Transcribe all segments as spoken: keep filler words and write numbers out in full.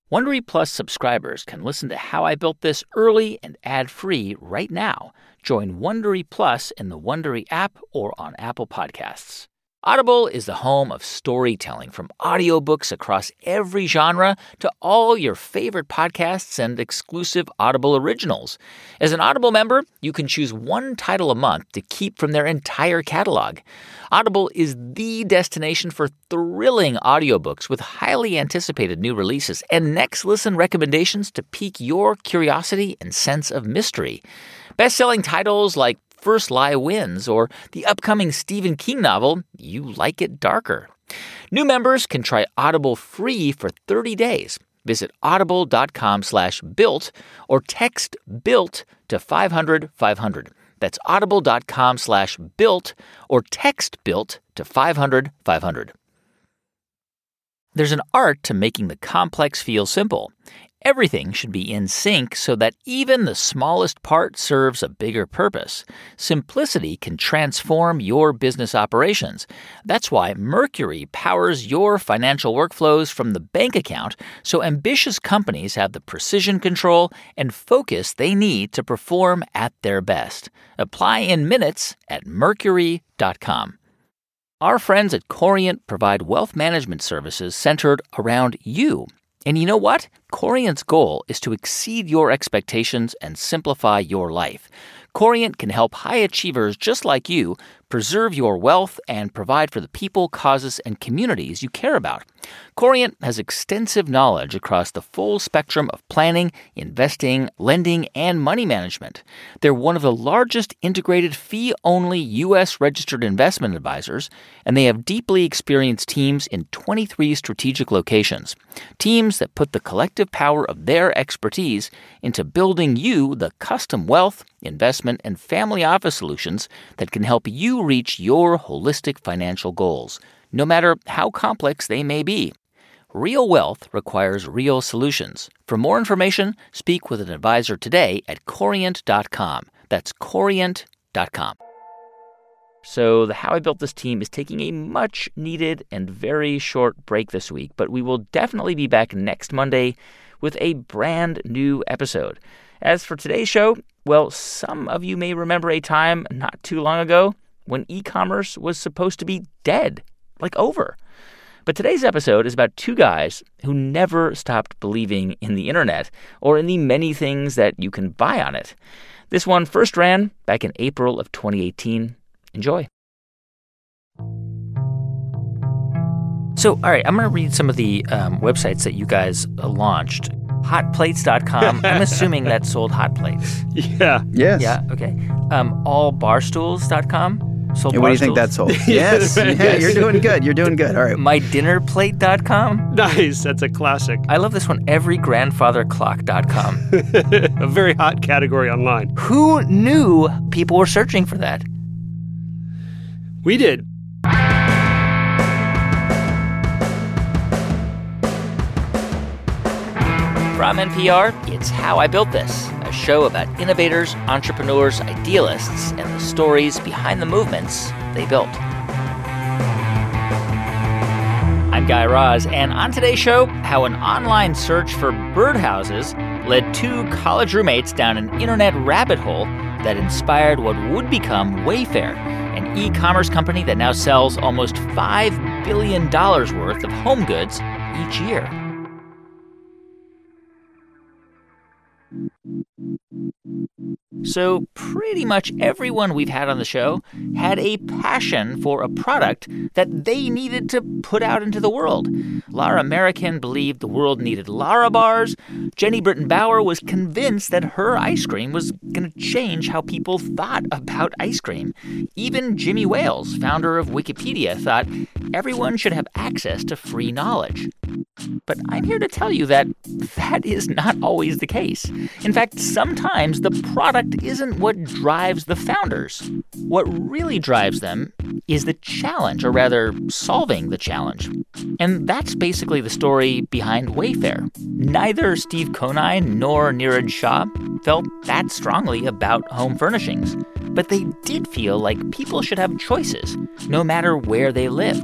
Wondery Plus subscribers can listen to How I Built This early and ad-free right now. Join Wondery Plus in the Wondery app or on Apple Podcasts. Audible is the home of storytelling, from audiobooks across every genre to all your favorite podcasts and exclusive Audible originals. As an Audible member, you can choose one title a month to keep from their entire catalog. Audible is the destination for thrilling audiobooks with highly anticipated new releases and next listen recommendations to pique your curiosity and sense of mystery. Best-selling titles like First Lie Wins, or the upcoming Stephen King novel, You Like It Darker. New members can try Audible free for thirty days. Visit audible.com slash built or text BUILT to five hundred five hundred. That's audible.com slash built or text BUILT to five hundred five hundred. There's an art to making the complex feel simple. Everything should be in sync so that even the smallest part serves a bigger purpose. Simplicity can transform your business operations. That's why Mercury powers your financial workflows from the bank account, so ambitious companies have the precision control and focus they need to perform at their best. Apply in minutes at mercury dot com. Our friends at Corient provide wealth management services centered around you. And you know what? Corient's goal is to exceed your expectations and simplify your life. Corient can help high achievers just like you preserve your wealth and provide for the people, causes, and communities you care about. Corient has extensive knowledge across the full spectrum of planning, investing, lending, and money management. They're one of the largest integrated fee-only U S registered investment advisors, and they have deeply experienced teams in twenty-three strategic locations. Teams that put the collective power of their expertise into building you the custom wealth, investment, and family office solutions that can help you reach your holistic financial goals, no matter how complex they may be. Real wealth requires real solutions. For more information, speak with an advisor today at corient dot com. That's corient dot com. So the How I Built This team is taking a much-needed and very short break this week, but we will definitely be back next Monday with a brand new episode. As for today's show, well, some of you may remember a time not too long ago when e-commerce was supposed to be dead, like over. But today's episode is about two guys who never stopped believing in the internet or in the many things that you can buy on it. This one first ran back in April of twenty eighteen. Enjoy. So, all right, I'm going to read some of the um, websites that you guys uh, launched. hot plates dot com. I'm assuming that sold hot plates. Yeah. Yes. Yeah, okay. Um, all barstools dot com. Sold Hey, what do you think that sold? Yes. Yeah, you're doing good. You're doing good. All right. my dinner plate dot com. Nice. That's a classic. I love this one. every grandfather clock dot com. A very hot category online. Who knew people were searching for that? We did. From N P R, it's How I Built This, a show about innovators, entrepreneurs, idealists, and the stories behind the movements they built. I'm Guy Raz, and on today's show, how an online search for birdhouses led two college roommates down an internet rabbit hole that inspired what would become Wayfair, an e-commerce company that now sells almost five billion dollars worth of home goods each year. So pretty much everyone we've had on the show had a passion for a product that they needed to put out into the world. Lara American believed the world needed Lara bars. Jenny Britton Bauer was convinced that her ice cream was going to change how people thought about ice cream. Even Jimmy Wales, founder of Wikipedia, thought everyone should have access to free knowledge. But I'm here to tell you that that is not always the case. In fact, sometimes the product isn't what drives the founders. What really drives them is the challenge, or rather, solving the challenge. And that's basically the story behind Wayfair. Neither Steve Conine nor Niraj Shah felt that strongly about home furnishings, but they did feel like people should have choices, no matter where they lived.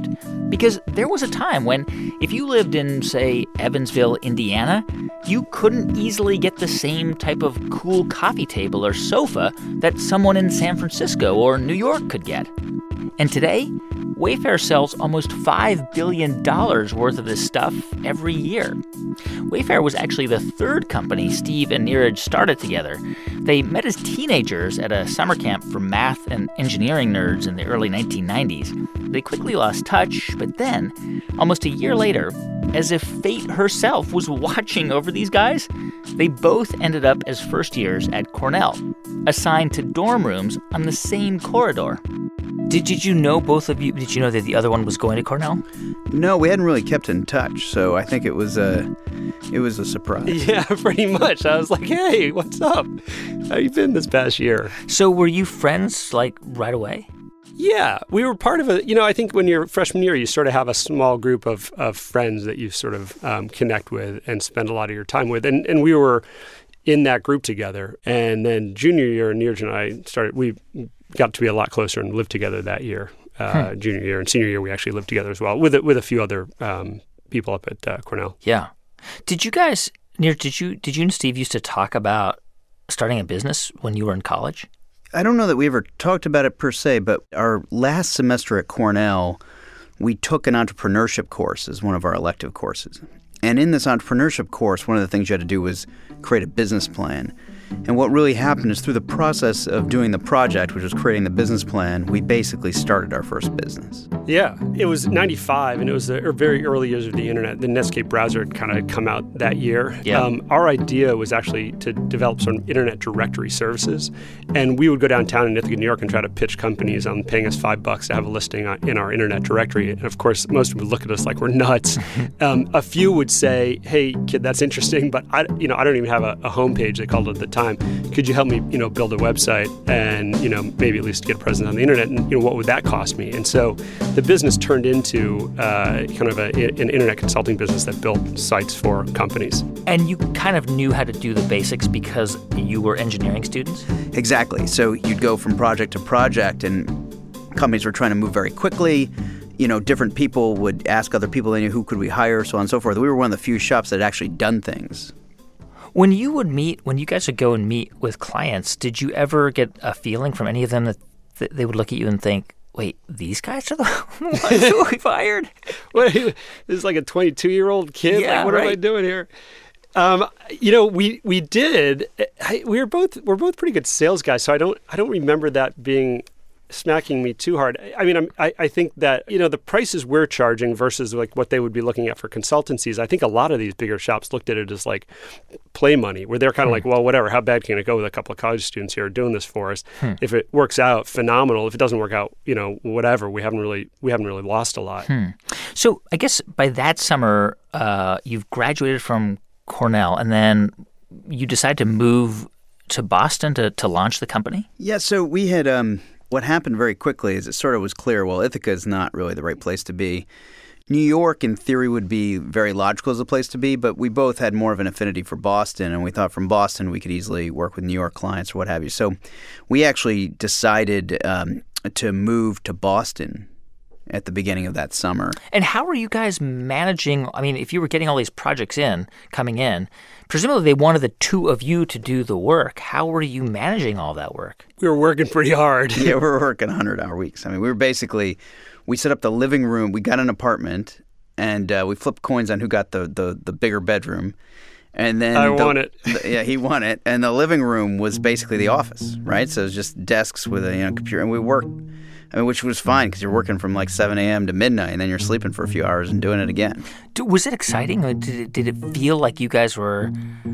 Because there was a time when if you lived in, say, Evansville, Indiana, you couldn't easily get the same type of cool coffee table or sofa that someone in San Francisco or New York could get. And today, Wayfair sells almost five billion dollars worth of this stuff every year. Wayfair was actually the third company Steve and Neeraj started together. They met as teenagers at a summer camp for math and engineering nerds in the early nineteen nineties. They quickly lost touch, but then, almost a year later, as if fate herself was watching over these guys, they both ended up as first years at Cornell, assigned to dorm rooms on the same corridor. Did, did you know both of you, did you know that the other one was going to Cornell? No, we hadn't really kept in touch, so I think it was a, it was a surprise. Yeah, pretty much. I was like, hey, what's up? How you been this past year? So were you friends, like, right away? Yeah, we were part of a, you know, I think when you're freshman year, you sort of have a small group of, of friends that you sort of um, connect with and spend a lot of your time with. And and we were in that group together. And then junior year, Neeraj and I started, we got to be a lot closer and lived together that year. Uh, hmm. Junior year and senior year, we actually lived together as well with, with a few other um, people up at uh, Cornell. Yeah. Did you guys, Neeraj, did you, did you and Steve used to talk about starting a business when you were in college? I don't know that we ever talked about it per se, but our last semester at Cornell, we took an entrepreneurship course as one of our elective courses. And in this entrepreneurship course, one of the things you had to do was create a business plan. And what really happened is through the process of doing the project, which was creating the business plan, we basically started our first business. Yeah, it was ninety-five, and it was the very early years of the internet. The Netscape browser had kind of come out that year. Yeah. Um, our idea was actually to develop some internet directory services, and we would go downtown in Ithaca, New York, and try to pitch companies on paying us five bucks to have a listing on, in our internet directory. And of course, most would look at us like we're nuts. um, a few would say, "Hey, kid, that's interesting, but I, you know, I don't even have a, a homepage." They called it at the time. Could you help me, you know, build a website and, you know, maybe at least get a presence on the internet? And, you know, what would that cost me? And so the business turned into uh, kind of a, an internet consulting business that built sites for companies. And you kind of knew how to do the basics because you were engineering students? Exactly. So you'd go from project to project, and companies were trying to move very quickly. You know, different people would ask other people they knew, who could we hire, so on and so forth. We were one of the few shops that had actually done things. When you would meet, when you guys would go and meet with clients, did you ever get a feeling from any of them that th- they would look at you and think, wait, these guys are the ones who we fired? What, this is like a twenty-two-year-old kid? Yeah, like, what right. am I doing here? Um, you know, we we did. I, we were both we're both pretty good sales guys, so I don't I don't remember that being smacking me too hard. I mean, I'm, I I think that, you know, the prices we're charging versus like what they would be looking at for consultancies. I think a lot of these bigger shops looked at it as like play money, where they're kind of hmm. like, well, whatever, how bad can it go with a couple of college students here doing this for us? Hmm. If it works out, phenomenal. If it doesn't work out, you know, whatever. We haven't really we haven't really lost a lot. Hmm. So I guess by that summer, uh, you've graduated from Cornell, and then you decide to move to Boston to, to launch the company? Yeah, so we had um, – what happened very quickly is it sort of was clear, well, Ithaca is not really the right place to be. New York, in theory, would be very logical as a place to be, but we both had more of an affinity for Boston, and we thought from Boston we could easily work with New York clients or what have you. So we actually decided um, to move to Boston at the beginning of that summer. And how are you guys managing? I mean, if you were getting all these projects in, coming in, presumably they wanted the two of you to do the work. How were you managing all that work? We were working pretty hard. Yeah, we were working one hundred hour weeks. I mean, we were basically, we set up the living room. We got an apartment, and uh, we flipped coins on who got the, the, the bigger bedroom. And then I the, won it. The, yeah, he won it. And the living room was basically the office, right? So it was just desks with a you know computer. And we worked, I mean, which was fine because you're working from like seven a.m. to midnight, and then you're sleeping for a few hours and doing it again. Was it exciting? Did it, did it feel like you guys were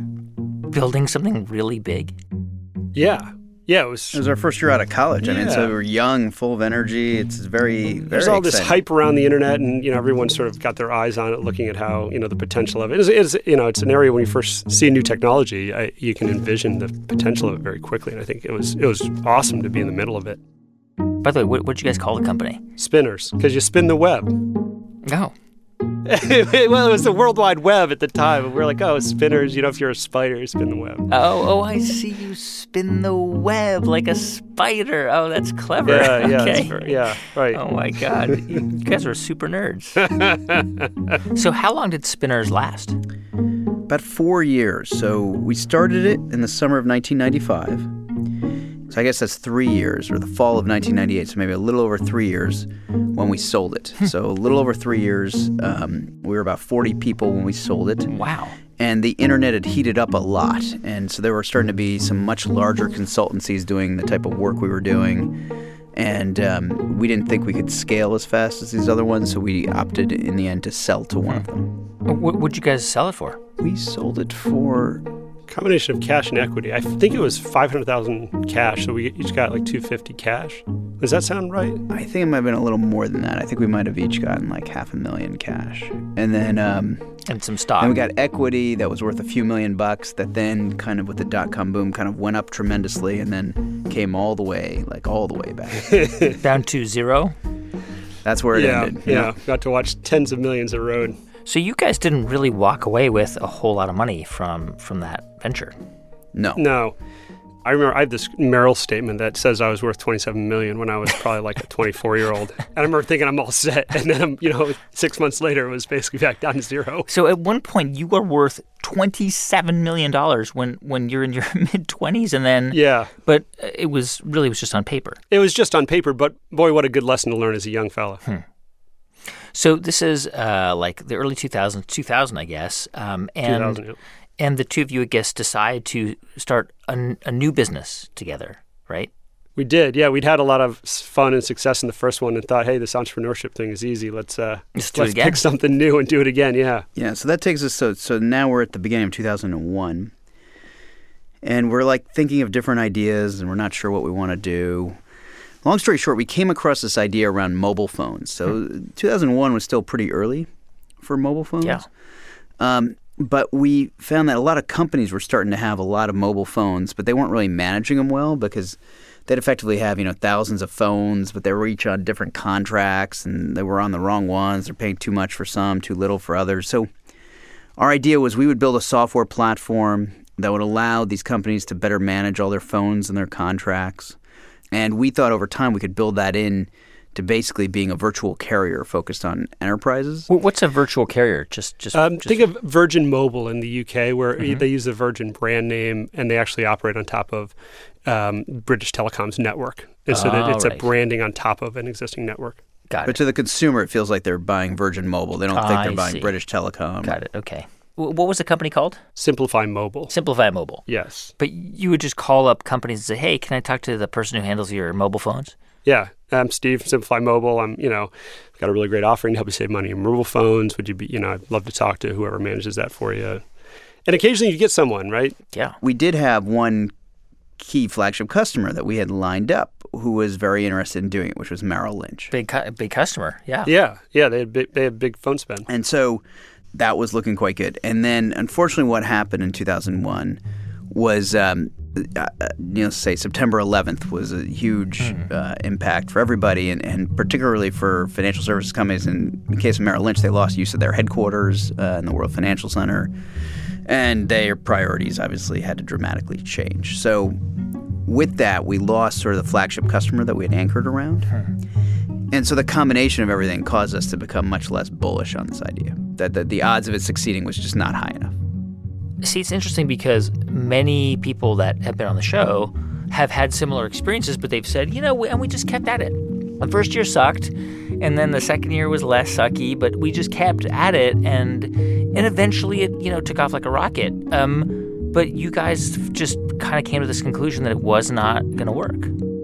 building something really big? Yeah. Yeah, it was. It was our first year out of college. Yeah. I mean, so we were young, full of energy. It's very, very There's all exciting. this hype around the internet, and you know, everyone sort of got their eyes on it, looking at how you know the potential of it. It's, it's you know, it's an area when you first see new technology, I, you can envision the potential of it very quickly. And I think it was it was awesome to be in the middle of it. By the way, what did you guys call the company? Spinners, because you spin the web. Oh. Well, it was the World Wide Web at the time. And we were like, oh, spinners, you know, if you're a spider, you spin the web. Oh, oh, I see. You spin the web like a spider. Oh, that's clever. Yeah, yeah, okay. that's very, yeah, right. Oh, my God. You guys are super nerds. So how long did Spinners last? About four years. So we started it in the summer of nineteen ninety-five. So I guess that's three years, or the fall of nineteen ninety-eight, so maybe a little over three years when we sold it. So a little over three years. Um, we were about forty people when we sold it. Wow. And the internet had heated up a lot. And so there were starting to be some much larger consultancies doing the type of work we were doing. And um, we didn't think we could scale as fast as these other ones, so we opted in the end to sell to one of them. What would you guys sell it for? We sold it for... Combination of cash and equity. I think it was five hundred thousand dollars cash, so we each got like two hundred fifty cash. Does that sound right? I think it might have been a little more than that. I think we might have each gotten like half a million cash. And then... Um, and some stock. And we got equity that was worth a few million bucks that then kind of with the dot-com boom kind of went up tremendously and then came all the way, like all the way back. Down to zero? That's where it yeah, ended. Yeah, yeah, got to watch tens of millions erode. So you guys didn't really walk away with a whole lot of money from, from that venture. No. No. I remember I have this Merrill statement that says I was worth twenty-seven million dollars when I was probably like a twenty-four-year-old. And I remember thinking I'm all set. And then, I'm, you know, six months later, it was basically back down to zero. So at one point, you were worth twenty-seven million dollars when, when you're in your mid-twenties. And then, yeah. But it was really it was just on paper. It was just on paper. But boy, what a good lesson to learn as a young fella. Hmm. So this is uh, like the early two thousands, two thousand, I guess. Um, and, two thousand, yeah. And the two of you, I guess, decide to start a, a new business together, right? We did, yeah. We'd had a lot of fun and success in the first one and thought, hey, this entrepreneurship thing is easy. Let's uh, let's, do let's it again. pick something new and do it again, yeah. Yeah, so that takes us, so, so now we're at the beginning of two thousand one. And we're like thinking of different ideas and we're not sure what we want to do. Long story short, we came across this idea around mobile phones. So hmm. two thousand one was still pretty early for mobile phones. Yeah. Um, but we found that a lot of companies were starting to have a lot of mobile phones, but they weren't really managing them well because they'd effectively have, you know, thousands of phones, but they were each on different contracts and they were on the wrong ones. They're paying too much for some, too little for others. So our idea was we would build a software platform that would allow these companies to better manage all their phones and their contracts. And we thought over time we could build that in to basically being a virtual carrier focused on enterprises. What's a virtual carrier? Just, just, um, just... think of Virgin Mobile in the U K, where mm-hmm. they use the Virgin brand name and they actually operate on top of um, British Telecom's network. And so that it's right. a branding on top of an existing network. Got but it. to the consumer, it feels like they're buying Virgin Mobile. They don't Ah, think they're I buying see. British Telecom. Got it. Okay. W- what was the company called? Simplify Mobile. Simplify Mobile. Yes. But you would just call up companies and say, hey, can I talk to the person who handles your mobile phones? Yeah. I'm Steve from Simplify Mobile. I'm, you know, got a really great offering to help you save money on mobile phones. Would you be, you know, I'd love to talk to whoever manages that for you. And occasionally you get someone, right? Yeah. We did have one key flagship customer that we had lined up who was very interested in doing it, which was Merrill Lynch. Big cu- big customer, yeah. Yeah, yeah, they had big, they had big phone spend. And so that was looking quite good. And then, unfortunately, what happened in two thousand one was, um, uh, you know, say September eleventh was a huge mm. uh, impact for everybody, and, and particularly for financial services companies. In the case of Merrill Lynch, they lost use of their headquarters uh, in the World Financial Center, and their priorities obviously had to dramatically change. So with that, we lost sort of the flagship customer that we had anchored around. Mm. And so the combination of everything caused us to become much less bullish on this idea, that the, the odds of it succeeding was just not high enough. See, it's interesting because many people that have been on the show have had similar experiences, but they've said, you know, we, and we just kept at it. The first year sucked, and then the second year was less sucky, but we just kept at it, and and eventually it, you know, took off like a rocket. Um, but you guys just kind of came to this conclusion that it was not going to work.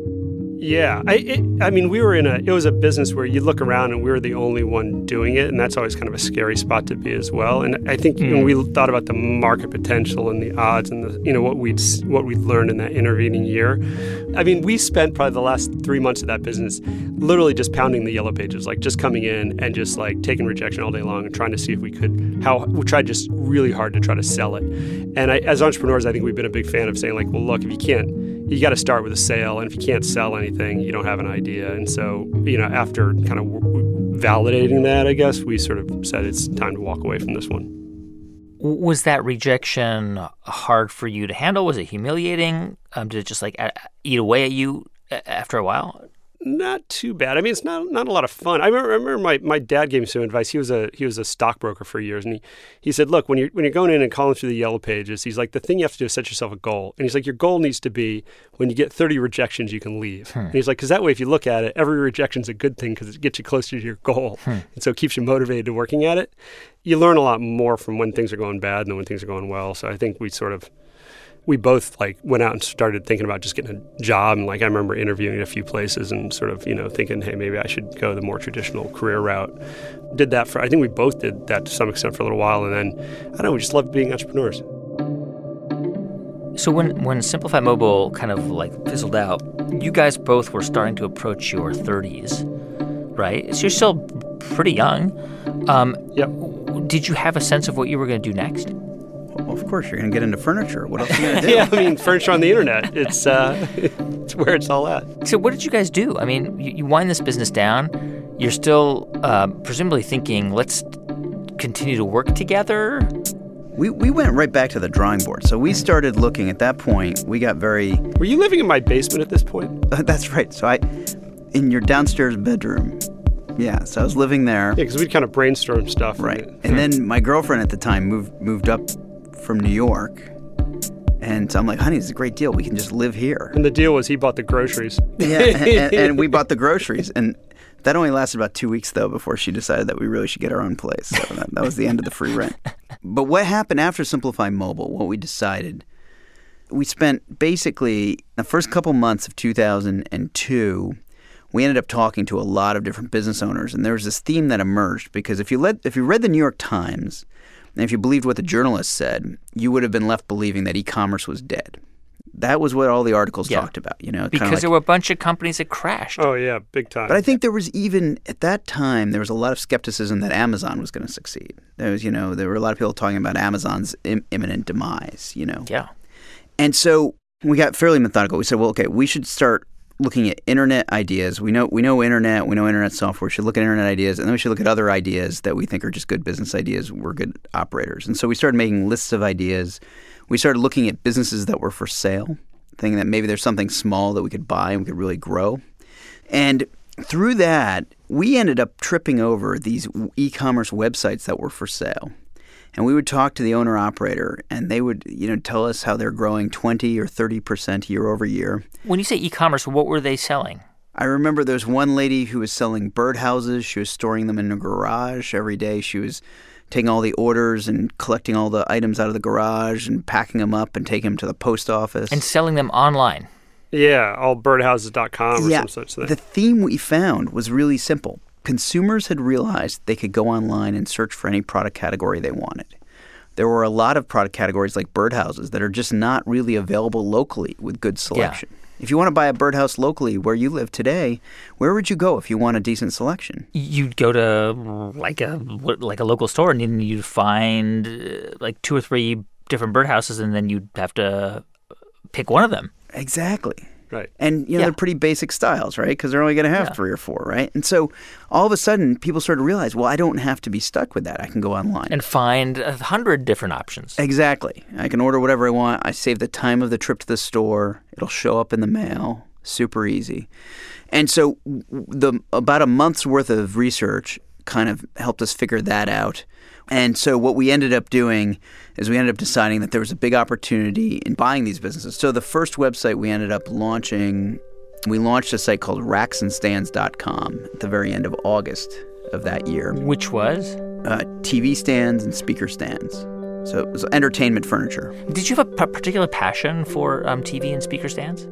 Yeah, I it, I mean, we were in a, it was a business where you look around and we were the only one doing it, and that's always kind of a scary spot to be as well. And I think mm. when we thought about the market potential and the odds and the, you know, what we'd, what we'd learned in that intervening year, I mean, we spent probably the last three months of that business literally just pounding the yellow pages, like just coming in and just like taking rejection all day long and trying to see if we could, how, we tried just really hard to try to sell it. And I, as entrepreneurs, I think we've been a big fan of saying like, well, look, if you can't, you got to start with a sale, and if you can't sell anything, you don't have an idea. And so, you know, after kind of w- validating that, I guess, we sort of said it's time to walk away from this one. Was that rejection hard for you to handle? Was it humiliating? Um, did it just like eat away at you after a while? Not too bad. I mean, it's not not a lot of fun. I remember, I remember my, my dad gave me some advice. He was a he was a stockbroker for years, and he, he said, look, when you're when you're going in and calling through the yellow pages, he's like, the thing you have to do is set yourself a goal. And he's like, your goal needs to be when you get thirty rejections, you can leave. Hmm. And he's like, because that way, if you look at it, every rejection's a good thing because it gets you closer to your goal, hmm. and so it keeps you motivated to working at it. You learn a lot more from when things are going bad than when things are going well. So I think we sort of. We both like went out and started thinking about just getting a job. And like I remember interviewing at a few places and sort of, you know, thinking, hey, maybe I should go the more traditional career route. Did that for, I think we both did that to some extent for a little while. And then, I don't know, we just loved being entrepreneurs. So when, when Simplify Mobile kind of like fizzled out, you guys both were starting to approach your thirties, right? So you're still pretty young. Um, yep. Did you have a sense of what you were going to do next? Well, of course, you're going to get into furniture. What else are you going to do? Yeah, I mean, furniture on the internet. It's uh, it's where it's all at. So what did you guys do? I mean, you, you wind this business down. You're still uh, presumably thinking, let's continue to work together? We we went right back to the drawing board. So we started looking at that point. We got very... Were you living in my basement at this point? Uh, that's right. So I, in your downstairs bedroom. Yeah, so I was living there. Yeah, because we'd kind of brainstorm stuff. Right. And, and then my girlfriend at the time moved moved up from New York. And so I'm like, honey, this is a great deal. We can just live here. And the deal was he bought the groceries. Yeah, and, and, and we bought the groceries. And that only lasted about two weeks, though, before she decided that we really should get our own place. So that, that was the end of the free rent. But what happened after Simplify Mobile, what we decided, we spent basically the first couple months of two thousand two, we ended up talking to a lot of different business owners. And there was this theme that emerged because if you, led, if you read the New York Times, and if you believed what the journalists said, you would have been left believing that e-commerce was dead. That was what all the articles yeah. talked about, you know. Because like, there were a bunch of companies that crashed. Oh, yeah, big time. But I think there was even, at that time, there was a lot of skepticism that Amazon was going to succeed. There was, you know, there were a lot of people talking about Amazon's im- imminent demise, you know. Yeah. And so we got fairly methodical. We said, well, okay, we should start looking at internet ideas. We know we know internet, we know internet software. We should look at internet ideas, and then we should look at other ideas that we think are just good business ideas. We're good operators. And so we started making lists of ideas. We started looking at businesses that were for sale, thinking that maybe there's something small that we could buy and we could really grow. And through that, we ended up tripping over these e-commerce websites that were for sale. And we would talk to the owner-operator, and they would, you know, tell us how they're growing twenty or thirty percent year over year. When you say e-commerce, what were they selling? I remember there was one lady who was selling birdhouses. She was storing them in a garage every day. She was taking all the orders and collecting all the items out of the garage and packing them up and taking them to the post office. And selling them online. Yeah, all birdhouses dot com or yeah, some such thing. The theme we found was really simple. Consumers had realized they could go online and search for any product category they wanted. There were a lot of product categories like birdhouses that are just not really available locally with good selection. Yeah. If you want to buy a birdhouse locally where you live today, where would you go if you want a decent selection? You'd go to like a like a local store and then you'd find uh, like two or three different birdhouses and then you'd have to pick one of them. Exactly. Right. And, you know, yeah. they're pretty basic styles, right? Because they're only going to have yeah. three or four, right? And so all of a sudden, people started to realize, well, I don't have to be stuck with that. I can go online. And find a hundred different options. Exactly. I can order whatever I want. I save the time of the trip to the store. It'll show up in the mail. Super easy. And so the about a month's worth of research kind of helped us figure that out. And so what we ended up doing is we ended up deciding that there was a big opportunity in buying these businesses. So the first website we ended up launching, we launched a site called racks and stands dot com at the very end of August of that year. Which was? Uh, T V stands and speaker stands. So it was entertainment furniture. Did you have a p- particular passion for um, T V and speaker stands?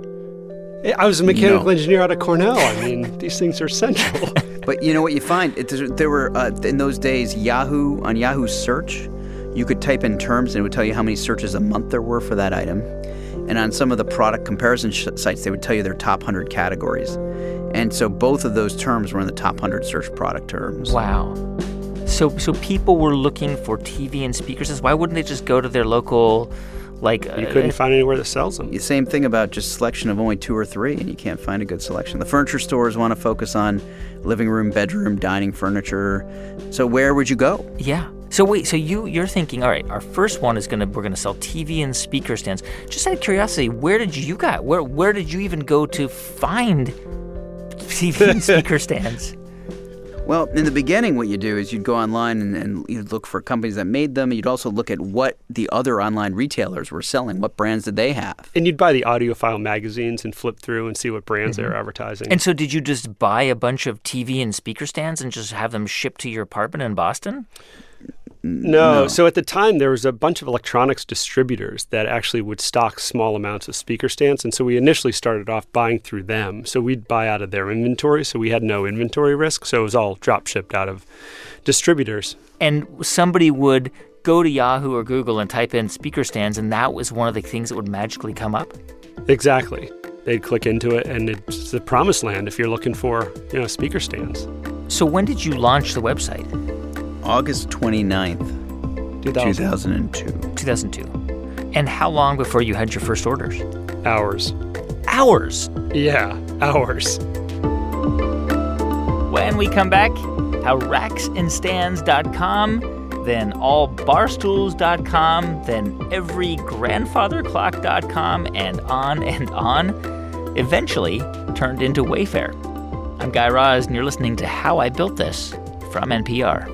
I was a mechanical no. engineer out of Cornell. I mean, these things are essential. But you know what you find? It, there were, uh, in those days, Yahoo, on Yahoo Search, you could type in terms and it would tell you how many searches a month there were for that item. And on some of the product comparison sh- sites, they would tell you their top one hundred categories. And so both of those terms were in the top one hundred search product terms. Wow. So so people were looking for T V and speakers. Why wouldn't they just go to their local Like You couldn't uh, find anywhere that sells them. The same thing about just selection of only two or three, and you can't find a good selection. The furniture stores want to focus on living room, bedroom, dining furniture. So where would you go? Yeah. So wait, so you, you're thinking, all right, our first one is going to, we're going to sell T V and speaker stands. Just out of curiosity, where did you got, where, where did you even go to find T V and speaker stands? Well, in the beginning, what you do is you'd go online and, and you'd look for companies that made them. You'd also look at what the other online retailers were selling. What brands did they have? And you'd buy the audiophile magazines and flip through and see what brands Mm-hmm. they were advertising. And so did you just buy a bunch of T V and speaker stands and just have them shipped to your apartment in Boston? No. No. So at the time, there was a bunch of electronics distributors that actually would stock small amounts of speaker stands. And so we initially started off buying through them. So we'd buy out of their inventory. So we had no inventory risk. So it was all drop shipped out of distributors. And somebody would go to Yahoo or Google and type in speaker stands, and that was one of the things that would magically come up? Exactly. They'd click into it, and it's the promised land if you're looking for, you know, speaker stands. So when did you launch the website? August twenty-ninth, two thousand two. two thousand two. And how long before you had your first orders? Hours. Hours? Yeah, hours. When we come back, how racks and stands dot com, then all barstools dot com, then every grandfather clock dot com, and on and on, eventually turned into Wayfair. I'm Guy Raz, and you're listening to How I Built This from N P R.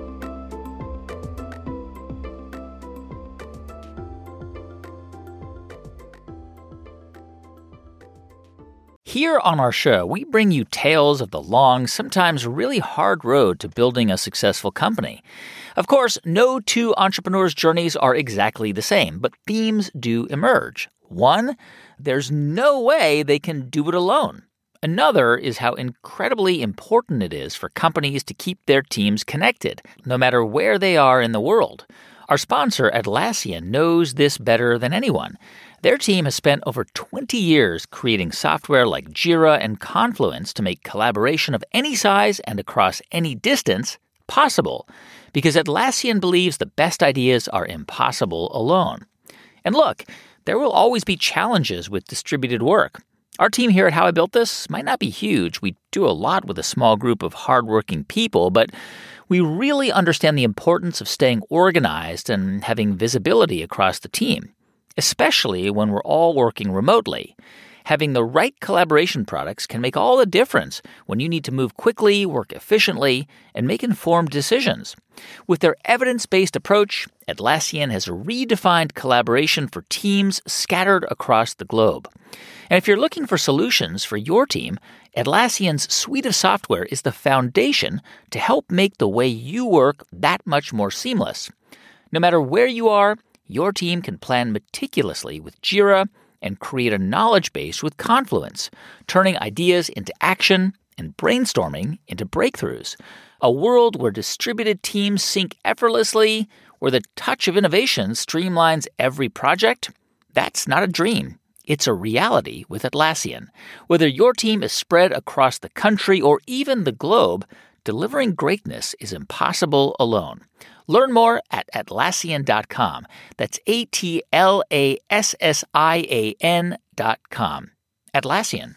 Here on our show, we bring you tales of the long, sometimes really hard road to building a successful company. Of course, no two entrepreneurs' journeys are exactly the same, but themes do emerge. One, there's no way they can do it alone. Another is how incredibly important it is for companies to keep their teams connected, no matter where they are in the world. Our sponsor, Atlassian, knows this better than anyone. Their team has spent over twenty years creating software like Jira and Confluence to make collaboration of any size and across any distance possible, because Atlassian believes the best ideas are impossible alone. And look, there will always be challenges with distributed work. Our team here at How I Built This might not be huge. We do a lot with a small group of hardworking people, but we really understand the importance of staying organized and having visibility across the team, especially when we're all working remotely. Having the right collaboration products can make all the difference when you need to move quickly, work efficiently, and make informed decisions. With their evidence-based approach, Atlassian has redefined collaboration for teams scattered across the globe. And if you're looking for solutions for your team, Atlassian's suite of software is the foundation to help make the way you work that much more seamless. No matter where you are, your team can plan meticulously with Jira and create a knowledge base with Confluence, turning ideas into action and brainstorming into breakthroughs. A world where distributed teams sync effortlessly, where the touch of innovation streamlines every project. That's not a dream. It's a reality with Atlassian. Whether your team is spread across the country or even the globe, delivering greatness is impossible alone. Learn more at Atlassian dot com. That's A T L A S S I A N dot com. Atlassian.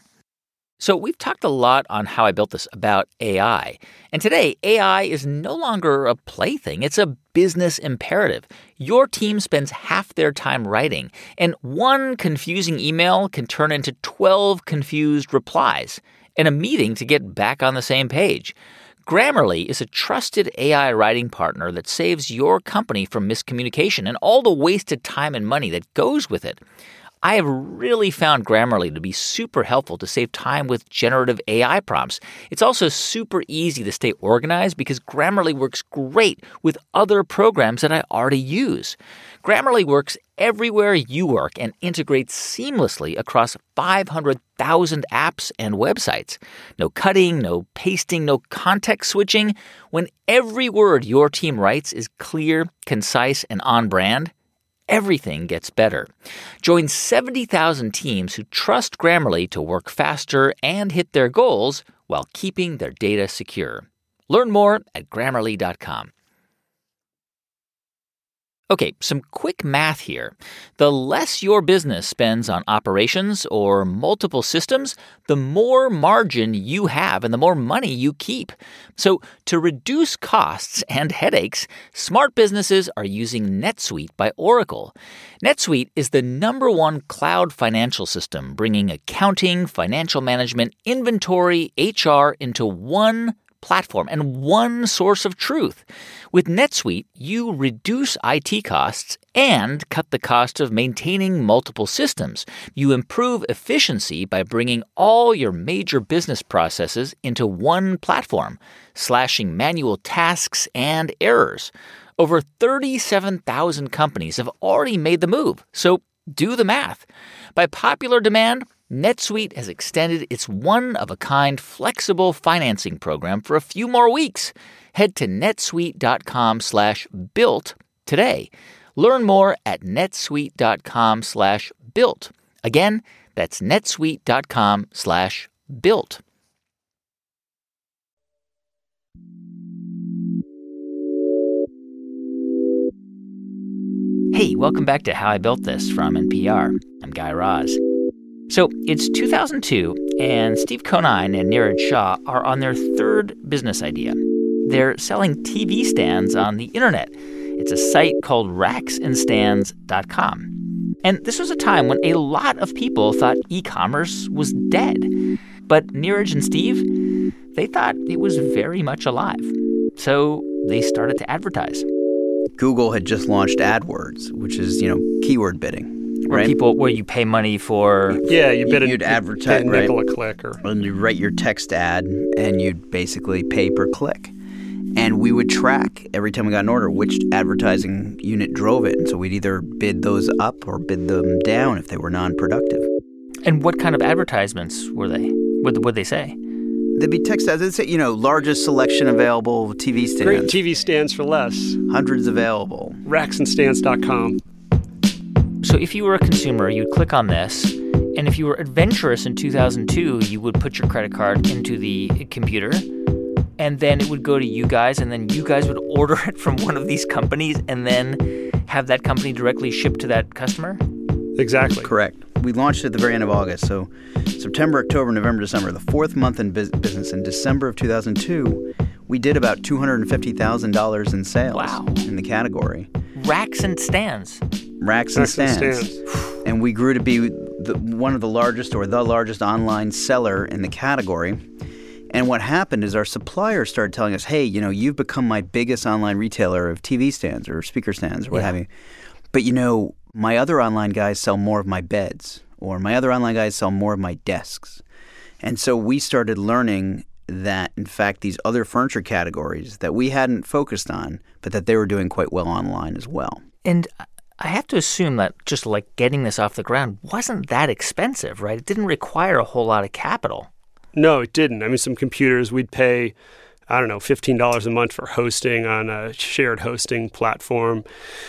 So we've talked a lot on How I Built This about A I. And today, A I is no longer a plaything. It's a business imperative. Your team spends half their time writing, and one confusing email can turn into twelve confused replies, and a meeting to get back on the same page. Grammarly is a trusted A I writing partner that saves your company from miscommunication and all the wasted time and money that goes with it. I have really found Grammarly to be super helpful to save time with generative A I prompts. It's also super easy to stay organized because Grammarly works great with other programs that I already use. Grammarly works everywhere you work and integrates seamlessly across five hundred thousand apps and websites. No cutting, no pasting, no context switching. When every word your team writes is clear, concise, and on brand, everything gets better. Join seventy thousand teams who trust Grammarly to work faster and hit their goals while keeping their data secure. Learn more at Grammarly dot com. Okay, some quick math here. The less your business spends on operations or multiple systems, the more margin you have and the more money you keep. So to reduce costs and headaches, smart businesses are using NetSuite by Oracle. NetSuite is the number one cloud financial system, bringing accounting, financial management, inventory, H R into one platform and one source of truth. With NetSuite, you reduce I T costs and cut the cost of maintaining multiple systems. You improve efficiency by bringing all your major business processes into one platform, slashing manual tasks and errors. Over thirty-seven thousand companies have already made the move, so do the math. By popular demand, NetSuite has extended its one-of-a-kind flexible financing program for a few more weeks. Head to netsuite.com slash built today. Learn more at netsuite.com slash built. Again, that's netsuite.com slash built. Hey, welcome back to How I Built This from N P R. I'm Guy Raz. So it's two thousand two, and Steve Conine and Neeraj Shah are on their third business idea. They're selling T V stands on the internet. It's a site called racks and stands dot com. And this was a time when a lot of people thought e-commerce was dead. But Neeraj and Steve, they thought it was very much alive. So they started to advertise. Google had just launched AdWords, which is, you know, keyword bidding. Where right? people, where you pay money for... Yeah, you bid a, you'd advertise, a right? nickel a click. Or... And you'd write your text ad, and you'd basically pay per click. And we would track, every time we got an order, which advertising unit drove it. And so we'd either bid those up or bid them down if they were non-productive. And what kind of advertisements were they? What would they say? There'd be text ads. They'd say, you know, largest selection available T V stands. Great T V stands for less. Hundreds available. racks and stands dot com. So if you were a consumer, you'd click on this, and if you were adventurous in two thousand two, you would put your credit card into the computer, and then it would go to you guys, and then you guys would order it from one of these companies and then have that company directly ship to that customer? Exactly. Correct. We launched at the very end of August, so September, October, November, December, the fourth month in bus- business. In December of two thousand two, we did about two hundred fifty thousand dollars in sales wow. in the category. Racks and stands. Racks and Racks stands. and stands. And we grew to be the, one of the largest or the largest online seller in the category. And what happened is our suppliers started telling us, hey, you know, you've become my biggest online retailer of T V stands or speaker stands or what yeah. have you. But, you know, my other online guys sell more of my beds, or my other online guys sell more of my desks. And so we started learning that, in fact, these other furniture categories that we hadn't focused on, but that they were doing quite well online as well. And I have to assume that just like getting this off the ground wasn't that expensive, right? It didn't require a whole lot of capital. No, it didn't. I mean, some computers, we'd pay, I don't know, fifteen dollars a month for hosting on a shared hosting platform.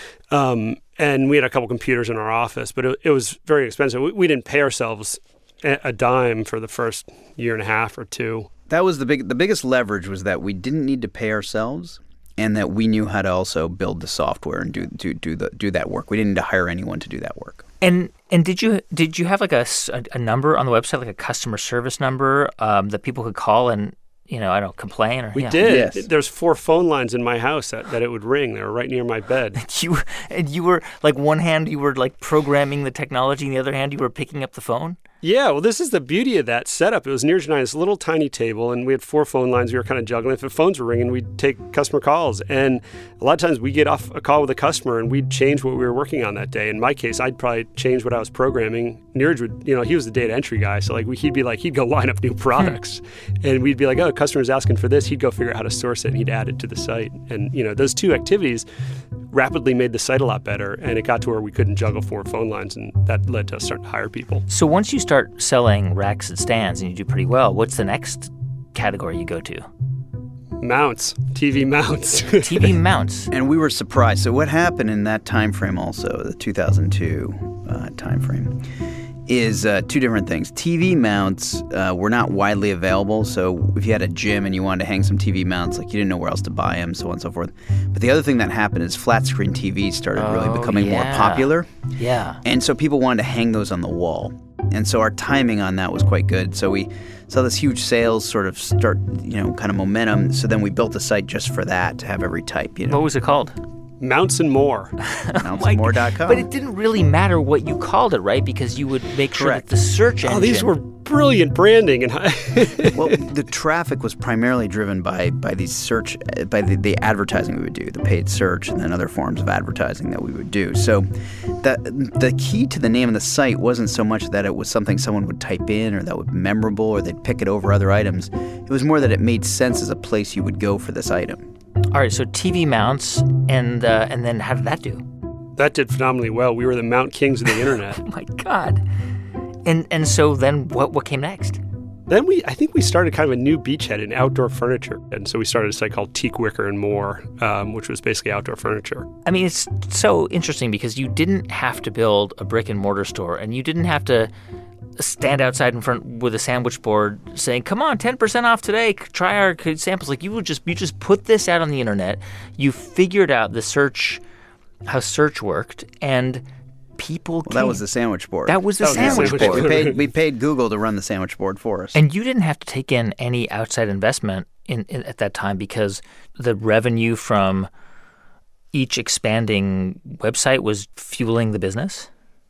Um, and we had a couple computers in our office, but it, it was very expensive. We, we didn't pay ourselves a, a dime for the first year and a half or two. That was the big, the biggest leverage was that we didn't need to pay ourselves, and that we knew how to also build the software and do do do the do that work. We didn't need to hire anyone to do that work. And and did you did you have like a, a number on the website, like a customer service number um, that people could call and, you know, I don't know, complain? Or, we yeah. did. Yes. There's four phone lines in my house that, that it would ring. They were right near my bed. You and you were like one hand you were like programming the technology, and the other hand you were picking up the phone? Yeah, well, this is the beauty of that setup. It was Neeraj and I, this little tiny table, and we had four phone lines we were kind of juggling. If the phones were ringing, we'd take customer calls. And a lot of times we'd get off a call with a customer, and we'd change what we were working on that day. In my case, I'd probably change what I was programming. Neeraj would, you know, he was the data entry guy. So, like, we, he'd be like, he'd go line up new products. And we'd be like, oh, customer's asking for this. He'd go figure out how to source it, and he'd add it to the site. And, you know, those two activities rapidly made the site a lot better. And it got to where we couldn't juggle four phone lines, and that led to us starting to hire people. So once you start selling racks and stands and you do pretty well, what's the next category you go to? Mounts, T V mounts. T V mounts. And we were surprised. So what happened in that time frame also, the two thousand two uh, time frame, is uh, two different things. T V mounts uh, were not widely available, so if you had a gym and you wanted to hang some T V mounts, like you didn't know where else to buy them, so on and so forth. But the other thing that happened is flat screen T Vs started Oh, really becoming yeah. more popular. Yeah. And so people wanted to hang those on the wall. And so our timing on that was quite good. So we saw this huge sales sort of start, you know, kind of momentum. So then we built a site just for that, to have every type, you know. What was it called? Mounts and More. mounts and more dot com. But it didn't really matter what you called it, right? Because you would make sure Correct. that the search engine... Oh, these were brilliant branding. And Well, the traffic was primarily driven by by these search, by the, the advertising we would do, the paid search, and then other forms of advertising that we would do. So the, the key to the name of the site wasn't so much that it was something someone would type in or that would be memorable or they'd pick it over other items. It was more that it made sense as a place you would go for this item. All right, so T V mounts, and uh, and then how did that do? that did phenomenally well. We were the Mount Kings of the internet. Oh, my God. And and so then what what came next? Then we, I think we started kind of a new beachhead in outdoor furniture. And so we started a site called Teak Wicker and More, um, which was basically outdoor furniture. I mean, it's so interesting because you didn't have to build a brick and mortar store, and you didn't have to stand outside in front with a sandwich board saying, come on, ten percent off today, try our samples. Like you would just, you just put this out on the internet. You figured out the search, how search worked, and people Well, came. that was the sandwich board. That was the That was the sandwich sandwich board. we paid we paid Google to run the sandwich board for us. And you didn't have to take in any outside investment in, in at that time because the revenue from each expanding website was fueling the business?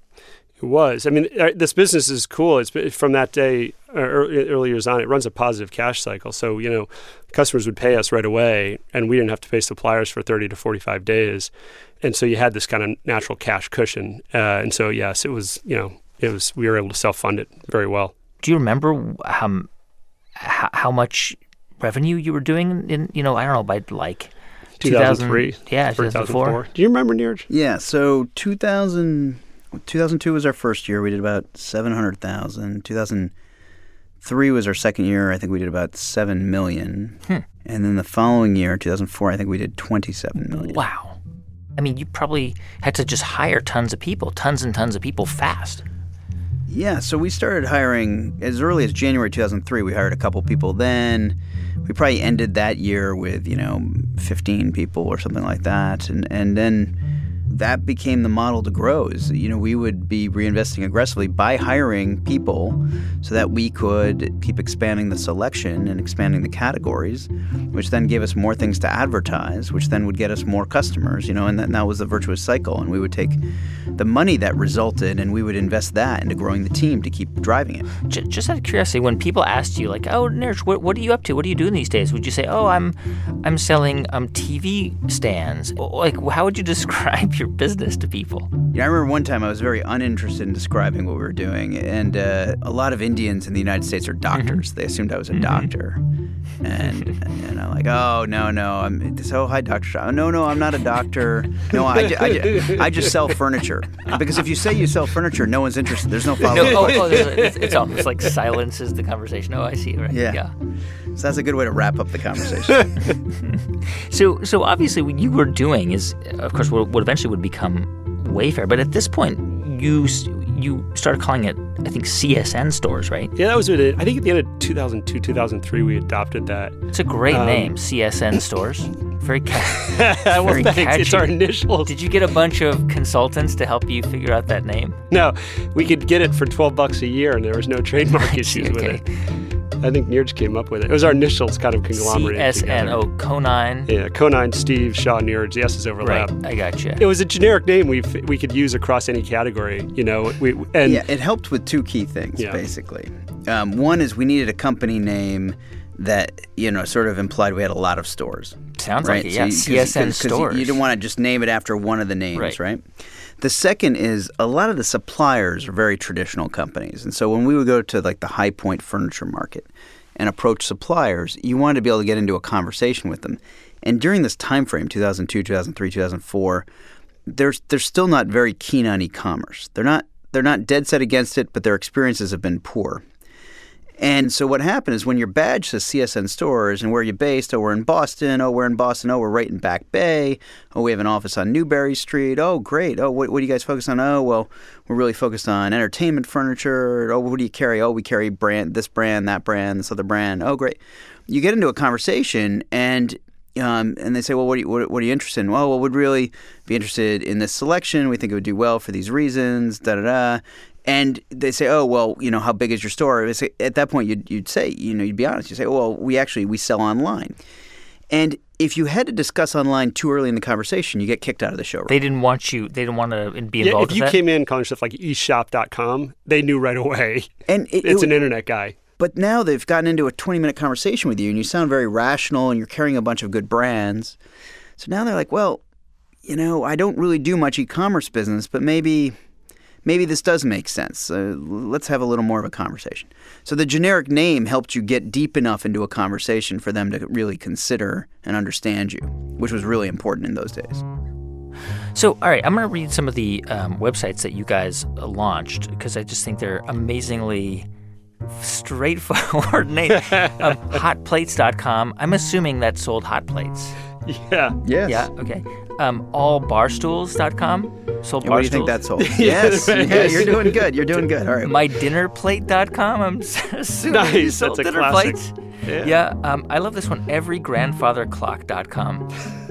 It was. I mean, uh, this business is cool. It's been- from that day, uh, early, early years on, it runs a positive cash cycle. So, you know, customers would pay us right away, and we didn't have to pay suppliers for thirty to forty-five days. And so you had this kind of natural cash cushion. Uh, and so, yes, it was, you know, it was, we were able to self-fund it very well. Do you remember how, how, how much revenue you were doing in, you know, I don't know, by like two thousand three. Yeah, two thousand four. Do you remember, Neeraj? Yeah, so two thousand, two thousand two was our first year. We did about seven hundred thousand. two thousand three was our second year. I think we did about seven million. Hmm. And then the following year, two thousand four, I think we did twenty-seven million. Wow. I mean, you probably had to just hire tons of people, tons and tons of people fast. Yeah, so we started hiring as early as January two thousand three. We hired a couple people then. We probably ended that year with, you know, fifteen people or something like that. And and then that became the model to grow is, you know, we would be reinvesting aggressively by hiring people so that we could keep expanding the selection and expanding the categories, which then gave us more things to advertise, which then would get us more customers, you know, and that, and that was the virtuous cycle. And we would take the money that resulted and we would invest that into growing the team to keep driving it. J- just out of curiosity, when people asked you, like, oh, Neeraj, what, what are you up to? What are you doing these days? Would you say, oh, I'm I'm selling um, T V stands? Like, how would you describe your business to people? You know, I remember one time I was very uninterested in describing what we were doing, and uh, a lot of Indians in the United States are doctors. Mm-hmm. They assumed I was a Mm-hmm. doctor. And and I'm like, oh, no, no. I'm so, hi, Doctor Shaw. No, no, I'm not a doctor. No, I, ju- I, ju- I just sell furniture. Because if you say you sell furniture, no one's interested. There's no follow-up. No, oh, oh, there's a- it's, it's almost like silences the conversation. Oh, I see, right? Yeah. So that's a good way to wrap up the conversation. So, so obviously, what you were doing is, of course, what, what eventually would become Wayfair. But at this point, you s- you started calling it, I think, C S N stores, right? Yeah, that was it. I think at the end of two thousand two, two thousand three, we adopted that. It's a great Um, name, C S N stores. Very catchy. well, Very thanks. catchy. It's our initials. Did you get a bunch of consultants to help you figure out that name? No, we could get it for twelve bucks a year, and there was no trademark issues with Okay. it. I think Neeraj came up with it. It was our initials kind of C conglomerated S N, together. oh, Conine. Yeah, Conine, Steve, Shaw, Neeraj. The S's overlap. Right, I gotcha. It was a generic name we we could use across any category, you know. We and Yeah, it helped with two key things, Yeah. basically. Um, one is we needed a company name that, you know, sort of implied we had a lot of stores. Sounds right? like it, yeah. you- C S N 'cause- 'cause stores. You, you didn't want to just name it after one of the names, Right. right? The second is a lot of the suppliers are very traditional companies. And so when we would go to like the High Point Furniture Market and approach suppliers, you wanted to be able to get into a conversation with them. And during this time frame, two thousand two, two thousand three, two thousand four, they're, they're still not very keen on e-commerce. They're not, they're not dead set against it, but their experiences have been poor. And so what happened is when your badge says C S N Stores and where you're based, oh, we're in Boston, oh, we're in Boston, oh, we're right in Back Bay, oh, we have an office on Newberry Street, oh, great, oh, what, what do you guys focus on? Oh, well, we're really focused on entertainment furniture, oh, what do you carry? Oh, we carry brand, this brand, that brand, this other brand, oh, great. You get into a conversation and um, and they say, well, what are, you, what, what are you interested in? Well, well, we'd really be interested in this selection. We think it would do well for these reasons, da-da-da. And they say, oh, well, you know, how big is your store? Say, at that point, you'd, you'd say, you know, you'd be honest. You'd say, well, we actually, we sell online. And if you had to discuss online too early in the conversation, you get kicked out of the showroom. They didn't want you, they didn't want to be involved yeah, with if you that? came in calling stuff like e shop dot com, they knew right away. And it, it's it, an internet guy. But now they've gotten into a twenty-minute conversation with you, and you sound very rational, and you're carrying a bunch of good brands. So now they're like, well, you know, I don't really do much e-commerce business, but maybe... Maybe this does make sense. Uh, let's have a little more of a conversation. So the generic name helped you get deep enough into a conversation for them to really consider and understand you, which was really important in those days. So, all right, I'm going to read some of the um, websites that you guys launched because I just think they're amazingly straightforward names. um, hot plates dot com. I'm assuming that sold hot plates. Yeah. Yes. Yeah, okay. Um, all barstools dot com. Sold Yeah, barstools. what do you think that sold? Yes. Yeah, you're doing good. You're doing good. All right. my dinner plate dot com. I'm assuming Nice, you sold that's a dinner classic. plates. Yeah. Yeah, um, I love this one. every grandfather clock dot com.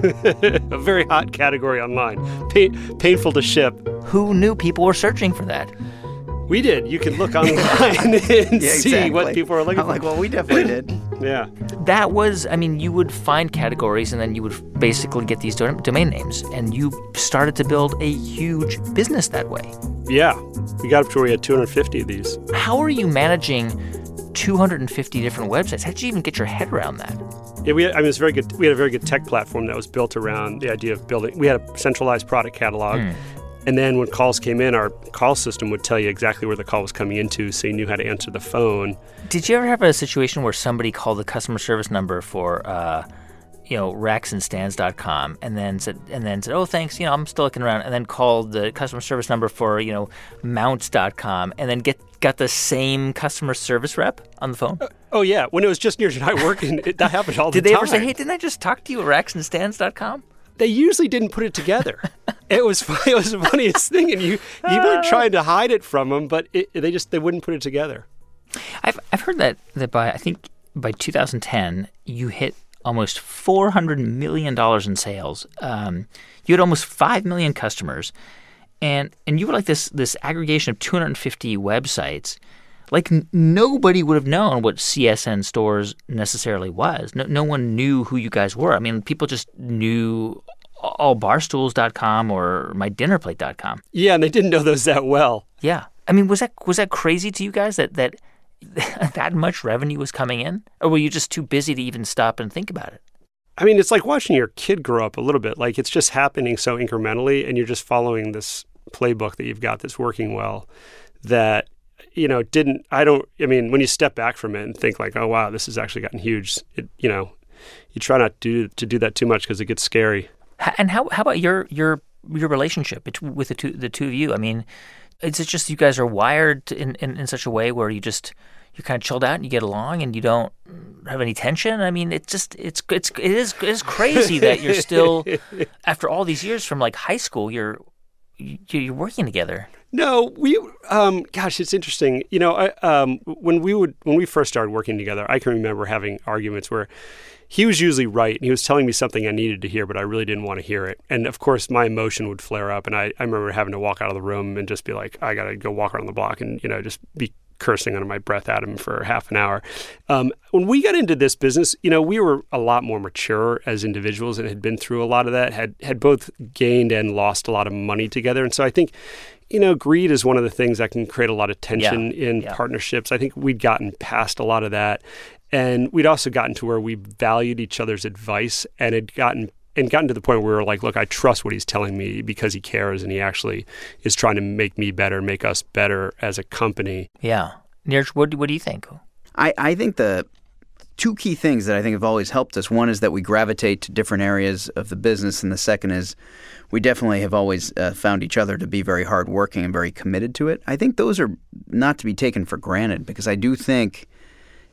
A very hot category online. Pain, painful to ship. Who knew people were searching for that? We did. You can look online and Yeah, see exactly. what people are looking I'm for. like, well, we definitely did. Yeah. That was, I mean, you would find categories and then you would basically get these do- domain names. And you started to build a huge business that way. Yeah. We got up to where we had two hundred fifty of these. How are you managing two hundred fifty different websites? How did you even get your head around that? Yeah, we had, I mean, it's very good. We had a very good tech platform that was built around the idea of building. We had a centralized product catalog. Hmm. And then when calls came in, our call system would tell you exactly where the call was coming into, so you knew how to answer the phone. Did you ever have a situation where somebody called the customer service number for, uh, you know, racks and stands dot com and then said, and then said, oh, thanks, you know, I'm still looking around, and then called the customer service number for, you know, mounts dot com and then get got the same customer service rep on the phone? Uh, oh, yeah. When it was just Niraj and I working, it, that happened all Did the they time. ever say, hey, didn't I just talk to you at racks and stands dot com? They usually didn't put it together. It was it was the funniest thing, and you you weren't trying to hide it from them, but it, they just they wouldn't put it together. I've I've heard that that by I think by two thousand ten you hit almost four hundred million dollars in sales. Um, you had almost five million customers, and and you were like this this aggregation of two hundred fifty websites. Like n- nobody would have known what C S N Stores necessarily was. No, no one knew who you guys were. I mean, people just knew all barstools dot com or my dinner plate dot com. Yeah, and they didn't know those that well. Yeah, I mean, was that was that crazy to you guys that that that much revenue was coming in, or were you just too busy to even stop and think about it? I mean, it's like watching your kid grow up a little bit. Like it's just happening so incrementally, and you're just following this playbook that you've got that's working well. That you know, didn't, I don't, I mean, when you step back from it and think like, oh, wow, this has actually gotten huge, it, you know, you try not to do, to do that too much because it gets scary. And how how about your your your relationship with the two the two of you? I mean, is it just you guys are wired in, in, in such a way where you just, you're kind of chilled out and you get along and you don't have any tension? I mean, it's just, it's, it's, it is, it is crazy that you're still, after all these years from like high school, you're, you're working together. No, we, um, gosh, it's interesting. You know, I, um, when we would, when we first started working together, I can remember having arguments where he was usually right and he was telling me something I needed to hear, but I really didn't want to hear it. And of course, my emotion would flare up, and I, I remember having to walk out of the room and just be like, I got to go walk around the block and, you know, just be cursing under my breath at him for half an hour. Um, when we got into this business, you know, we were a lot more mature as individuals and had been through a lot of that, had had both gained and lost a lot of money together. And so I think, you know, greed is one of the things that can create a lot of tension yeah. in yeah. partnerships. I think we'd gotten past a lot of that. And we'd also gotten to where we valued each other's advice and had gotten and gotten to the point where we were like, look, I trust what he's telling me because he cares and he actually is trying to make me better, make us better as a company. Yeah. Niraj, what do, what do you think? I, I think the two key things that I think have always helped us, one is that we gravitate to different areas of the business, and the second is we definitely have always uh, found each other to be very hardworking and very committed to it. I think those are not to be taken for granted because I do think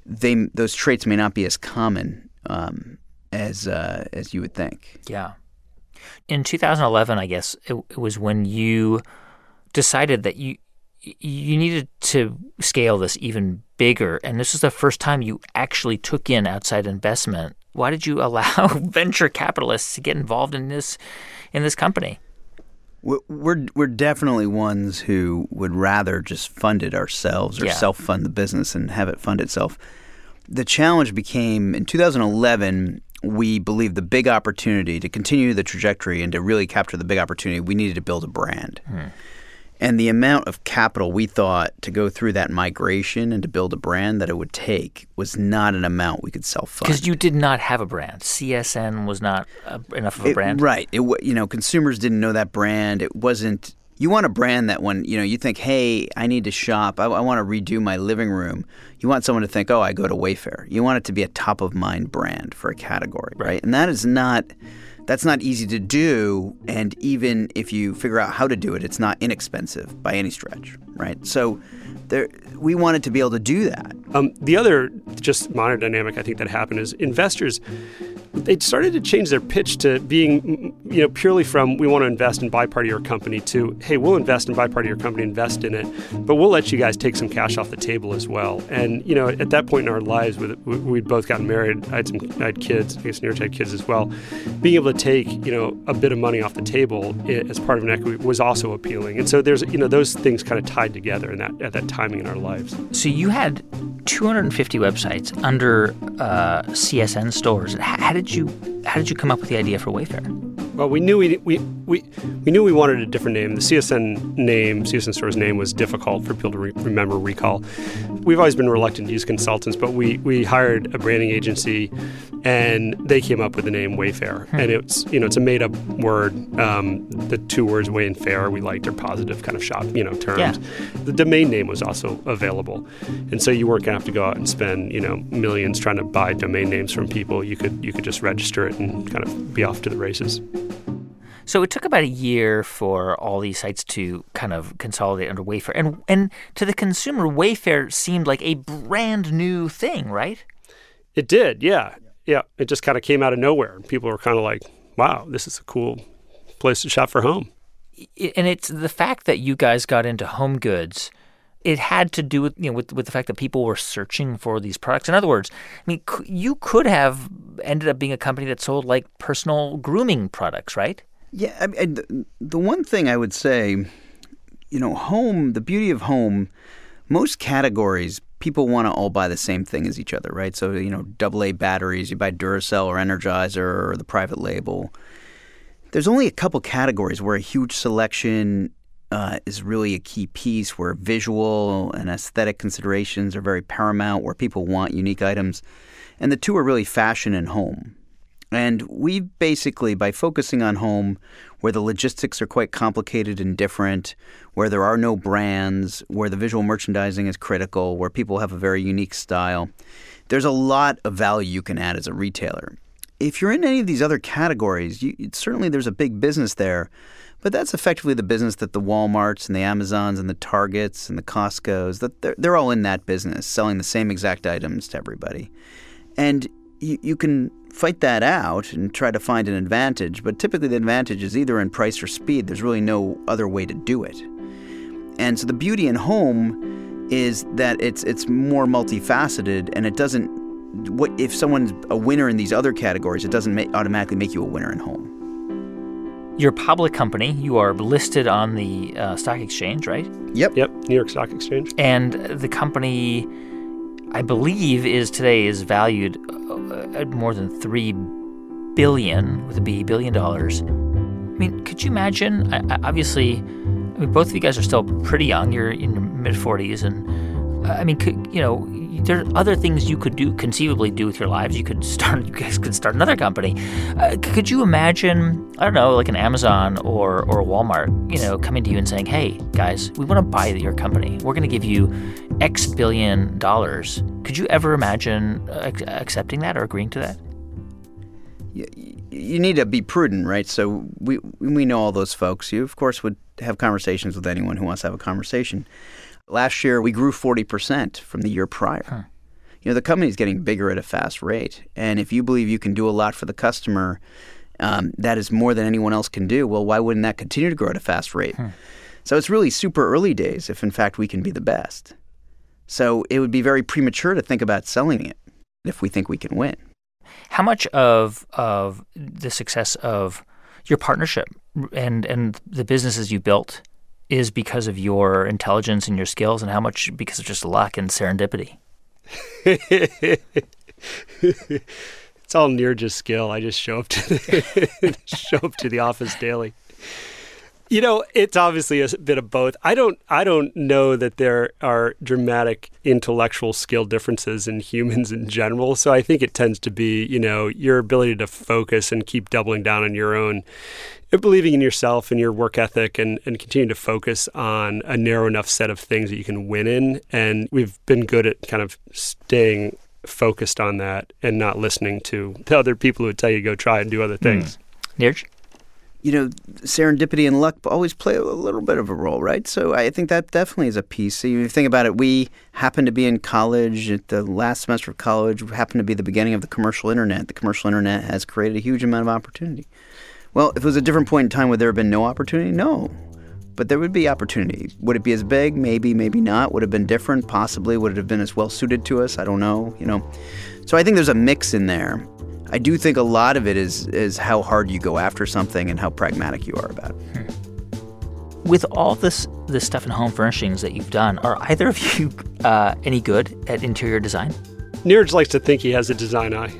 they those traits may not be as common um, as uh, as you would think. Yeah. In two thousand eleven, I guess it, it was when you decided that you you needed to scale this even bigger, and this was the first time you actually took in outside investment. Why did you allow venture capitalists to get involved in this in this company? We're we're definitely ones who would rather just fund it ourselves or yeah. self-fund the business and have it fund itself. The challenge became in two thousand eleven. We believed the big opportunity to continue the trajectory and to really capture the big opportunity, we needed to build a brand. Hmm. And the amount of capital we thought to go through that migration and to build a brand that it would take was not an amount we could self-fund. Because you did not have a brand. C S N was not uh, enough of a it, brand? Right. It, you know, consumers didn't know that brand. It wasn't – you want a brand that when, you know, you think, hey, I need to shop. I, I want to redo my living room. You want someone to think, oh, I go to Wayfair. You want it to be a top-of-mind brand for a category, right? right? And that is not – that's not easy to do, and even if you figure out how to do it, it's not inexpensive by any stretch, right? So there, we wanted to be able to do that. Um, the other just modern dynamic I think that happened is investors, they started to change their pitch to being, you know, purely from we want to invest and buy part of your company to, hey, we'll invest and buy part of your company, invest in it, but we'll let you guys take some cash off the table as well. And, you know, at that point in our lives, with we'd both gotten married, I had some, I had kids, I guess Neeraj had kids as well. Being able to take, you know, a bit of money off the table as part of an equity was also appealing. And so there's, you know, those things kind of tied together in that at that timing in our lives. So you had two hundred fifty websites under uh, C S N stores. How did you how did you come up with the idea for Wayfair? Well, we knew we we we, we knew we wanted a different name. The C S N name, C S N Store's name, was difficult for people to re- remember, recall. We've always been reluctant to use consultants, but we we hired a branding agency, and they came up with the name Wayfair. Hmm. And it's you know it's a made up word. Um, the two words Way and Fair we liked are positive kind of shop you know terms. Yeah. The domain name was also available, and so you weren't gonna have to go out and spend you know millions trying to buy domain names from people. You could you could just register it and kind of be off to the races. So it took about a year for all these sites to kind of consolidate under Wayfair. And and to the consumer, Wayfair seemed like a brand new thing, right? It did, yeah. Yeah, it just kind of came out of nowhere. People were kind of like, wow, this is a cool place to shop for home. And it's the fact that you guys got into home goods, it had to do with, you know, with, with the fact that people were searching for these products. In other words, I mean, you could have ended up being a company that sold like personal grooming products, right? Yeah, I mean, the, the one thing I would say, you know, home, the beauty of home, most categories, people want to all buy the same thing as each other, right? So, you know, double A batteries, you buy Duracell or Energizer or the private label. There's only a couple categories where a huge selection uh, is really a key piece, where visual and aesthetic considerations are very paramount, where people want unique items. And the two are really fashion and home. And we basically, by focusing on home, where the logistics are quite complicated and different, where there are no brands, where the visual merchandising is critical, where people have a very unique style, there's a lot of value you can add as a retailer. If you're in any of these other categories, you, certainly there's a big business there, but that's effectively the business that the Walmarts and the Amazons and the Targets and the Costcos, that they're, they're all in that business, selling the same exact items to everybody. And you, you can fight that out and try to find an advantage, but typically the advantage is either in price or speed. There's really no other way to do it. And so the beauty in home is that it's it's more multifaceted, and it doesn't what if someone's a winner in these other categories, it doesn't make, automatically make you a winner in home. You're a public company. You are listed on the uh, stock exchange, right? Yep. Yep, New York Stock Exchange. And the company, I believe, is today is valued at more than three billion with a B billion dollars. I mean, could you imagine? I, I, obviously, I mean, both of you guys are still pretty young. You're in your mid forties, and uh, I mean, could, you know, there are other things you could do, conceivably do with your lives. You could start. You guys could start another company. Uh, could you imagine? I don't know, like an Amazon or or a Walmart, you know, coming to you and saying, "Hey, guys, we want to buy your company. We're going to give you X billion dollars." Could you ever imagine uh, accepting that or agreeing to that? You, you need to be prudent, right? So we we know all those folks. You, of course, would have conversations with anyone who wants to have a conversation. Last year, we grew forty percent from the year prior. Huh. you know, the company's getting bigger at a fast rate. And if you believe you can do a lot for the customer, um, that is more than anyone else can do, well, why wouldn't that continue to grow at a fast rate? Hmm. So it's really super early days if, in fact, we can be the best. So it would be very premature to think about selling it if we think we can win. How much of of the success of your partnership and, and the businesses you built is because of your intelligence and your skills, and how much because of just luck and serendipity? It's all Niraj's skill. I just show up to the, show up to the office daily. You know, it's obviously a bit of both. I don't I don't know that there are dramatic intellectual skill differences in humans in general. So I think it tends to be, you know, your ability to focus and keep doubling down on your own, believing in yourself and your work ethic, and, and continue to focus on a narrow enough set of things that you can win in. And we've been good at kind of staying focused on that and not listening to the other people who would tell you to go try and do other things. Mm. Niraj? You know, serendipity and luck always play a little bit of a role, right? So I think that definitely is a piece. So you think about it, we happened to be in college at the last semester of college, happened to be the beginning of the commercial internet. The commercial internet has created a huge amount of opportunity. Well, if it was a different point in time, would there have been no opportunity? No. But there would be opportunity. Would it be as big? Maybe, maybe not. Would it have been different? Possibly. Would it have been as well suited to us? I don't know, you know. So I think there's a mix in there. I do think a lot of it is is how hard you go after something and how pragmatic you are about it. Hmm. With all this this stuff in home furnishings that you've done, are either of you uh, any good at interior design? Niraj likes to think he has a design eye.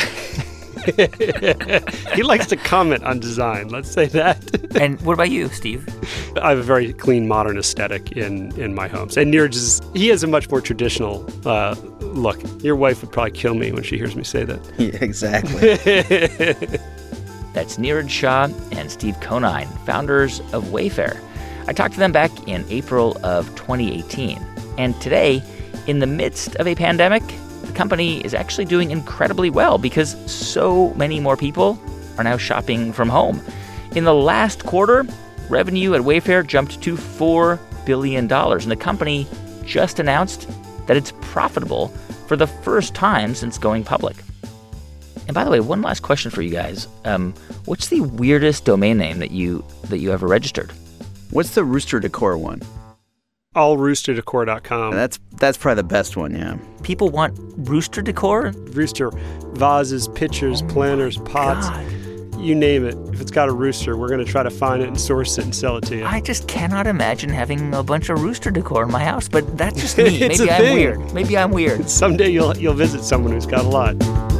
He likes to comment on design, let's say that. And what about you, Steve? I have a very clean, modern aesthetic in, in my homes. And Niraj is, he has a much more traditional uh, look. Your wife would probably kill me when she hears me say that. Yeah, exactly. That's Niraj Shah and Steve Conine, founders of Wayfair. I talked to them back in April of twenty eighteen. And today, in the midst of a pandemic, the company is actually doing incredibly well because so many more people are now shopping from home. In the last quarter, revenue at Wayfair jumped to four billion dollars, and the company just announced that it's profitable for the first time since going public. And by the way, one last question for you guys. Um, what's the weirdest domain name that you that you ever registered? What's the Rooster Decor one? all rooster decor dot com. That's that's probably the best one, yeah. People want Rooster Decor? Rooster vases, pitchers, oh planters, pots. God. You name it. If it's got a rooster, we're going to try to find it and source it and sell it to you. I just cannot imagine having a bunch of Rooster Decor in my house, but that's just me. Maybe I'm thing. weird. Maybe I'm weird. Someday you'll you'll visit someone who's got a lot.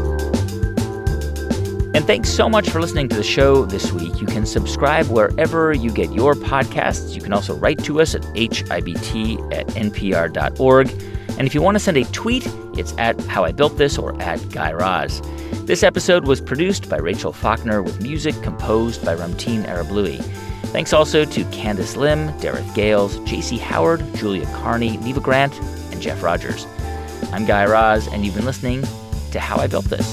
And thanks so much for listening to the show this week. You can subscribe wherever you get your podcasts. You can also write to us at h i b t at n p r dot org. And if you want to send a tweet, it's at How I Built This or at Guy Raz. This episode was produced by Rachel Faulkner with music composed by Ramtin Arablouei. Thanks also to Candace Lim, Dareth Gales, J C Howard, Julia Carney, Neva Grant, and Jeff Rogers. I'm Guy Raz, and you've been listening to How I Built This.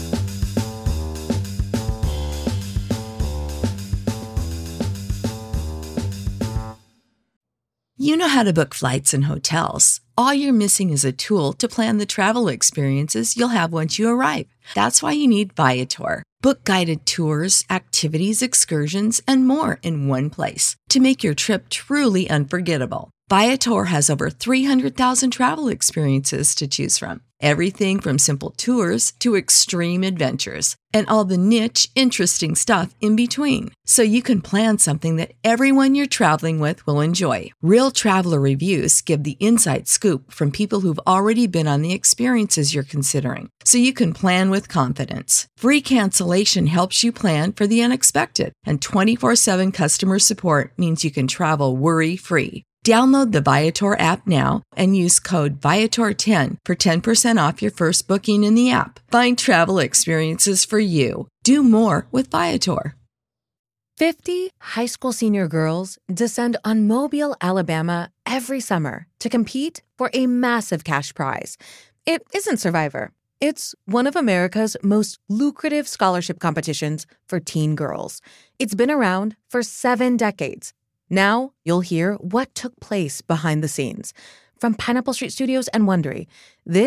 You know how to book flights and hotels. All you're missing is a tool to plan the travel experiences you'll have once you arrive. That's why you need Viator. Book guided tours, activities, excursions, and more in one place to make your trip truly unforgettable. Viator has over three hundred thousand travel experiences to choose from. Everything from simple tours to extreme adventures and all the niche, interesting stuff in between. So you can plan something that everyone you're traveling with will enjoy. Real traveler reviews give the inside scoop from people who've already been on the experiences you're considering. So you can plan with confidence. Free cancellation helps you plan for the unexpected. And twenty-four seven customer support means you can travel worry-free. Download the Viator app now and use code Viator ten for ten percent off your first booking in the app. Find travel experiences for you. Do more with Viator. fifty high school senior girls descend on Mobile, Alabama every summer to compete for a massive cash prize. It isn't Survivor. It's one of America's most lucrative scholarship competitions for teen girls. It's been around for seven decades. Now you'll hear what took place behind the scenes. From Pineapple Street Studios and Wondery, this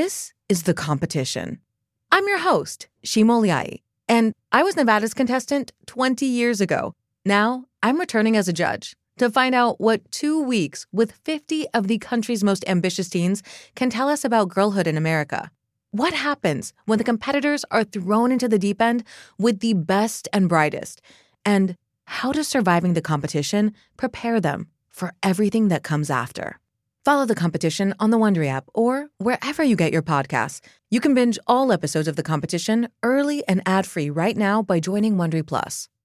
is The Competition. I'm your host, Shimo Liai, and I was Nevada's contestant twenty years ago. Now, I'm returning as a judge to find out what two weeks with fifty of the country's most ambitious teens can tell us about girlhood in America. What happens when the competitors are thrown into the deep end with the best and brightest? And how does surviving the competition prepare them for everything that comes after? Follow The Competition on the Wondery app or wherever you get your podcasts. You can binge all episodes of The Competition early and ad-free right now by joining Wondery Plus.